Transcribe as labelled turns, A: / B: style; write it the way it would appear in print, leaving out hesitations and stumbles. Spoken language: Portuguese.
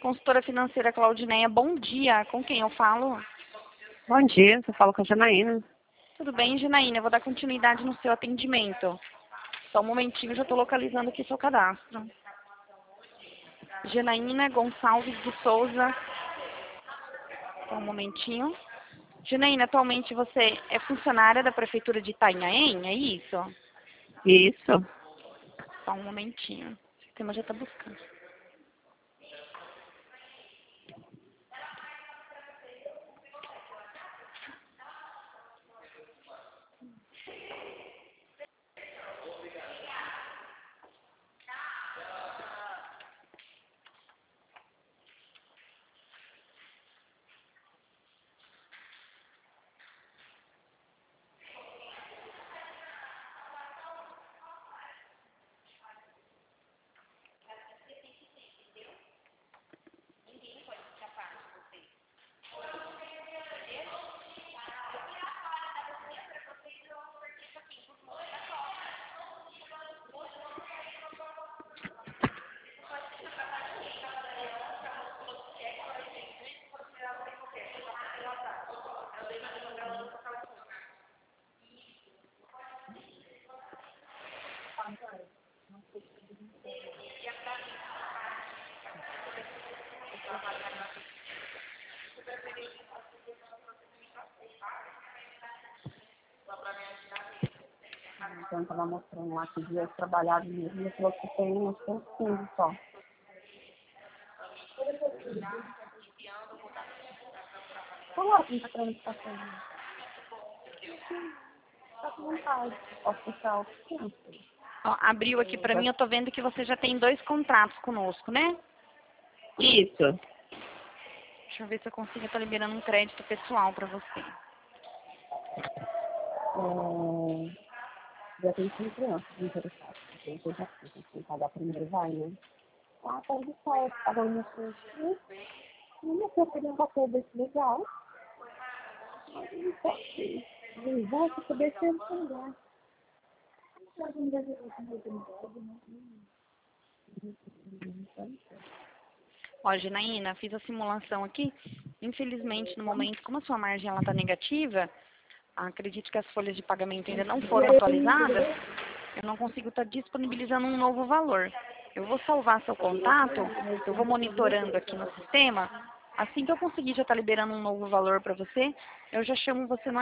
A: consultora financeira Claudineia. Bom dia, com quem eu falo?
B: Bom dia, você fala com a Janaína.
A: Tudo bem, Janaína? Eu vou dar continuidade no seu atendimento. Só um momentinho, já estou localizando aqui seu cadastro. Janaína Gonçalves de Souza. Só um momentinho. Janaína, atualmente você é funcionária da Prefeitura de Itanhaém, é isso?
B: Isso.
A: Só um momentinho. O sistema já está buscando.
B: Então, estava mostrando lá que dias trabalhados mesmo, eu falou que tem uns 15 só. Como que está querendo ficar fazendo? Está com vontade. Posso puxar o tempo?
A: Ó, abriu aqui para mim, eu tô vendo que você já tem 2 contratos conosco, né?
B: Isso.
A: Deixa eu ver se eu consigo estar liberando um crédito pessoal para você.
B: Já tem 5 crianças interessadas. Então, já tem que pagar primeiro, vai, né? Ah, tá de sol, pagando meu curso. Minha filha queria um papel desse legal. Não pode. Vou saber se ele pegar.
A: Ó, Janaína, fiz a simulação aqui. Infelizmente, no momento, como a sua margem ela tá negativa, acredito que as folhas de pagamento ainda não foram atualizadas, eu não consigo estar disponibilizando um novo valor. Eu vou salvar seu contato, eu vou monitorando aqui no sistema. Assim que eu conseguir já estar liberando um novo valor para você, eu já chamo você no